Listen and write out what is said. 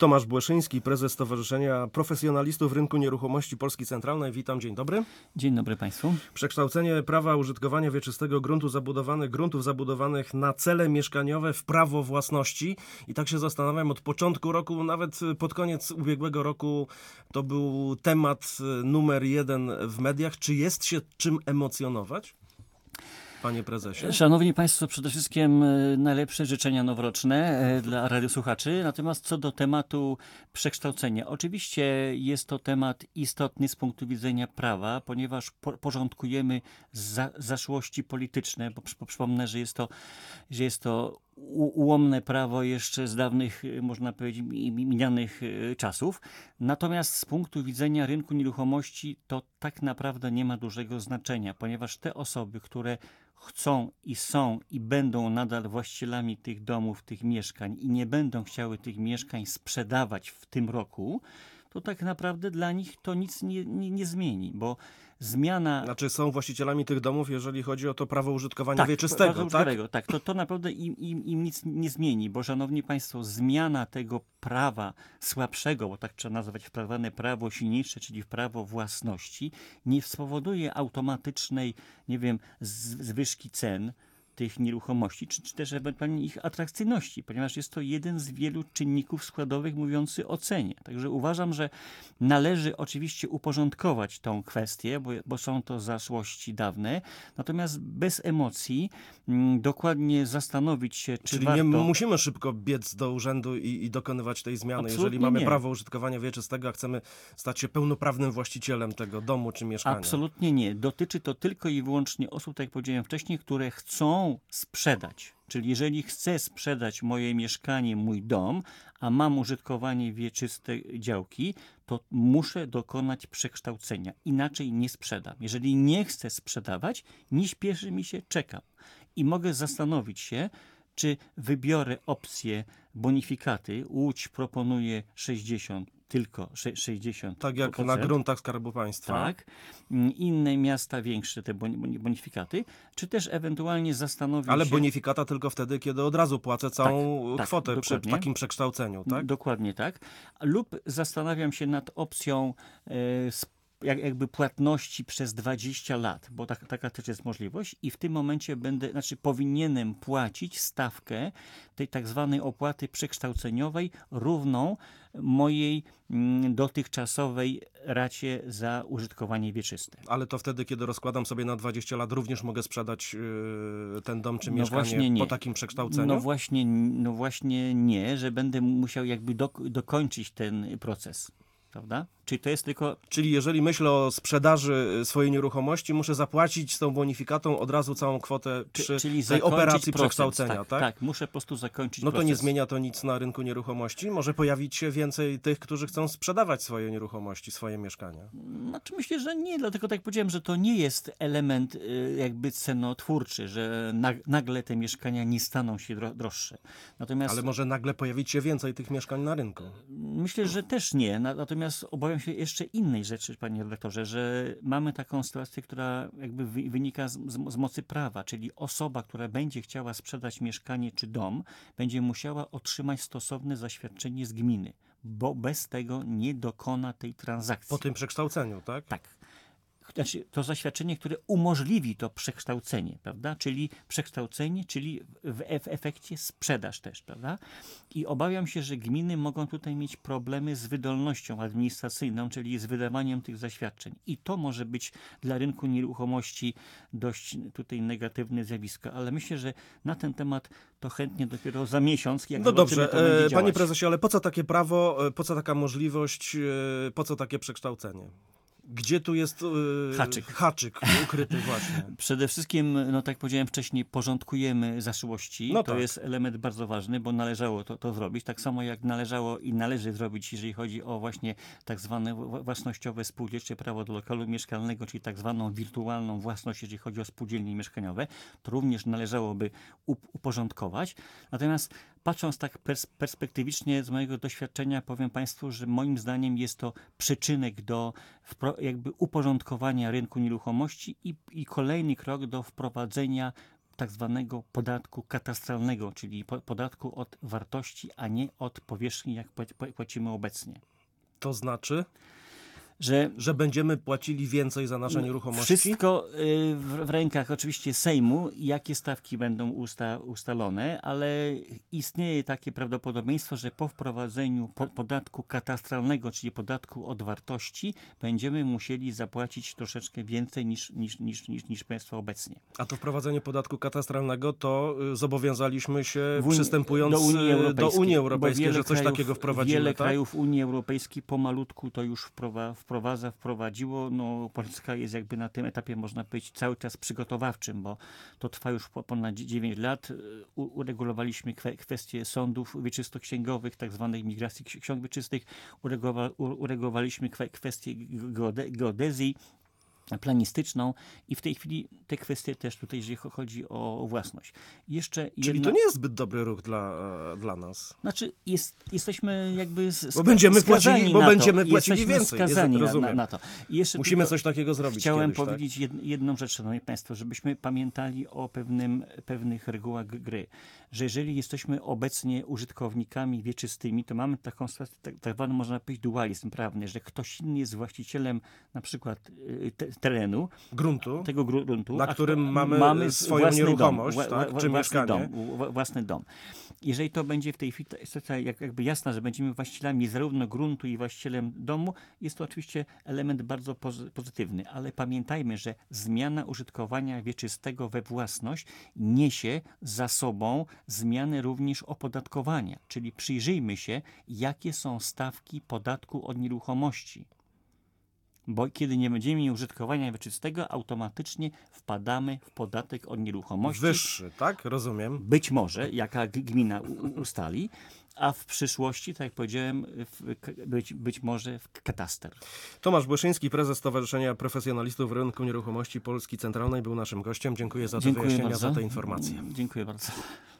Tomasz Błeszyński, prezes Stowarzyszenia Profesjonalistów Rynku Nieruchomości Polski Centralnej. Witam, dzień dobry. Dzień dobry Państwu. Przekształcenie prawa użytkowania wieczystego gruntów zabudowanych na cele mieszkaniowe w prawo własności. I tak się zastanawiam, od początku roku, nawet pod koniec ubiegłego roku, to był temat numer 1 w mediach. Czy jest się czym emocjonować? Panie prezesie. Szanowni Państwo, przede wszystkim najlepsze życzenia noworoczne dla radiosłuchaczy. Natomiast co do tematu przekształcenia. Oczywiście jest to temat istotny z punktu widzenia prawa, ponieważ porządkujemy zaszłości polityczne, bo przypomnę, że jest to ułomne prawo jeszcze z dawnych, można powiedzieć, minionych czasów. Natomiast z punktu widzenia rynku nieruchomości to tak naprawdę nie ma dużego znaczenia, ponieważ te osoby, które chcą i są i będą nadal właścicielami tych domów, tych mieszkań i nie będą chciały tych mieszkań sprzedawać w tym roku, to tak naprawdę dla nich to nic nie zmieni, bo zmiana... Znaczy są właścicielami tych domów, jeżeli chodzi o to prawo użytkowania wieczystego, prawo użytkowego, tak? To naprawdę im nic nie zmieni, bo szanowni Państwo, zmiana tego prawa słabszego, bo tak trzeba nazwać wprawowane prawo silniejsze, czyli w prawo własności, nie spowoduje automatycznej, nie wiem, zwyżki cen tych nieruchomości, czy też ewentualnie ich atrakcyjności, ponieważ jest to jeden z wielu czynników składowych mówiący o cenie. Także uważam, że należy oczywiście uporządkować tą kwestię, bo są to zaszłości dawne, natomiast bez emocji dokładnie zastanowić się, czy Czyli warto... nie musimy szybko biec do urzędu i dokonywać tej zmiany. Absolutnie jeżeli mamy nie. prawo użytkowania wieczystego, a chcemy stać się pełnoprawnym właścicielem tego domu czy mieszkania. Absolutnie nie. Dotyczy to tylko i wyłącznie osób, tak jak powiedziałem wcześniej, które chcą sprzedać. Czyli jeżeli chcę sprzedać moje mieszkanie, mój dom, a mam użytkowanie wieczyste działki, to muszę dokonać przekształcenia. Inaczej nie sprzedam. Jeżeli nie chcę sprzedawać, nie śpieszy mi się, czekam. I mogę zastanowić się, czy wybiorę opcję bonifikaty. Łódź proponuje 60, tylko 60%. Tak jak na gruntach Skarbu Państwa. Tak. Inne miasta większe te bonifikaty, czy też ewentualnie zastanowić się... Ale bonifikata tylko wtedy, kiedy od razu płacę całą kwotę przy dokładnie. takim przekształceniu, tak? Dokładnie tak. Lub zastanawiam się nad opcją jakby płatności przez 20 lat, bo taka też jest możliwość i w tym momencie powinienem płacić stawkę tej tak zwanej opłaty przekształceniowej równą mojej dotychczasowej racie za użytkowanie wieczyste. Ale to wtedy, kiedy rozkładam sobie na 20 lat, również mogę sprzedać ten dom czy mieszkanie po takim przekształceniu? No właśnie nie, że będę musiał jakby dokończyć ten proces. Prawda? Czyli jeżeli myślę o sprzedaży swojej nieruchomości, muszę zapłacić z tą bonifikatą od razu całą kwotę przy tej operacji przekształcenia, tak? Tak, muszę po prostu zakończyć No to proces. nie zmienia to nic na rynku nieruchomości? Może pojawić się więcej tych, którzy chcą sprzedawać swoje nieruchomości, swoje mieszkania? Znaczy myślę, że nie, dlatego tak powiedziałem, że to nie jest element jakby cenotwórczy, że nagle te mieszkania nie staną się droższe. Natomiast ale może nagle pojawić się więcej tych mieszkań na rynku? Myślę, że też nie. Natomiast obawiam się jeszcze innej rzeczy, panie redaktorze, że mamy taką sytuację, która jakby wynika z mocy prawa, czyli osoba, która będzie chciała sprzedać mieszkanie czy dom, będzie musiała otrzymać stosowne zaświadczenie z gminy, bo bez tego nie dokona tej transakcji. Po tym przekształceniu, tak? Tak. Znaczy, to zaświadczenie, które umożliwi to przekształcenie, prawda? Czyli przekształcenie, czyli w efekcie sprzedaż też, prawda? I obawiam się, że gminy mogą tutaj mieć problemy z wydolnością administracyjną, czyli z wydawaniem tych zaświadczeń. I to może być dla rynku nieruchomości dość tutaj negatywne zjawisko, ale myślę, że na ten temat to chętnie dopiero za miesiąc, jak no dobrze, to będzie działać. Panie prezesie, ale po co takie prawo, po co taka możliwość, po co takie przekształcenie? Gdzie tu jest haczyk ukryty właśnie? Przede wszystkim, no tak powiedziałem wcześniej, porządkujemy zaszłości. No to jest element bardzo ważny, bo należało to zrobić. Tak samo jak należało i należy zrobić, jeżeli chodzi o właśnie tak zwane własnościowe spółdzielcze prawo do lokalu mieszkalnego, czyli tak zwaną wirtualną własność, jeżeli chodzi o spółdzielnie mieszkaniowe. To również należałoby uporządkować. Natomiast patrząc tak perspektywicznie z mojego doświadczenia, powiem Państwu, że moim zdaniem jest to przyczynek do jakby uporządkowania rynku nieruchomości i kolejny krok do wprowadzenia tak zwanego podatku katastralnego, czyli podatku od wartości, a nie od powierzchni, jak płacimy obecnie. To znaczy, Że że będziemy płacili więcej za nasze nieruchomości? wszystko w rękach oczywiście Sejmu, jakie stawki będą ustalone, ale istnieje takie prawdopodobieństwo, że po wprowadzeniu podatku katastralnego, czyli podatku od wartości, będziemy musieli zapłacić troszeczkę więcej niż państwo obecnie. A to wprowadzenie podatku katastralnego to zobowiązaliśmy się, W przystępując do Unii Europejskiej, bo że coś krajów, takiego wprowadzimy, wiele tak? krajów Unii Europejskiej pomalutku to już wprowadziło. No, Polska jest jakby na tym etapie, można powiedzieć, cały czas przygotowawczym, bo to trwa już ponad 9 lat. Uregulowaliśmy kwestie sądów wieczystoksięgowych, tak zwanej migracji ksiąg wieczystych. Uregulowaliśmy kwestie geodezji planistyczną i w tej chwili te kwestie też tutaj, jeżeli chodzi o własność. Czyli to nie jest zbyt dobry ruch dla nas. Znaczy, jesteśmy jakby Bo będziemy płacili więcej. Jesteśmy skazani na to. I jeszcze musimy coś takiego zrobić. Chciałem kiedyś, powiedzieć jedną rzecz, szanowni państwo, żebyśmy pamiętali o pewnych regułach gry, że jeżeli jesteśmy obecnie użytkownikami wieczystymi, to mamy taką tak zwaną, można powiedzieć, dualizm prawny, że ktoś inny jest właścicielem na przykład terenu, tego gruntu, na którym mamy swoją nieruchomość, czy mieszkanie. Własny dom. Jeżeli to będzie w tej chwili jakby jasne, że będziemy właścicielami zarówno gruntu i właścicielem domu, jest to oczywiście element bardzo pozytywny, ale pamiętajmy, że zmiana użytkowania wieczystego we własność niesie za sobą zmiany również opodatkowania, czyli przyjrzyjmy się, jakie są stawki podatku od nieruchomości. Bo kiedy nie będziemy mieli użytkowania wieczystego, automatycznie wpadamy w podatek od nieruchomości. Wyższy, tak? Rozumiem. Być może, jaka gmina ustali, a w przyszłości, tak jak powiedziałem, być może w kataster. Tomasz Błyszyński, prezes Stowarzyszenia Profesjonalistów Rynku Nieruchomości Polski Centralnej, był naszym gościem. Dziękuję za te wyjaśnienia, za te informacje. Dziękuję bardzo.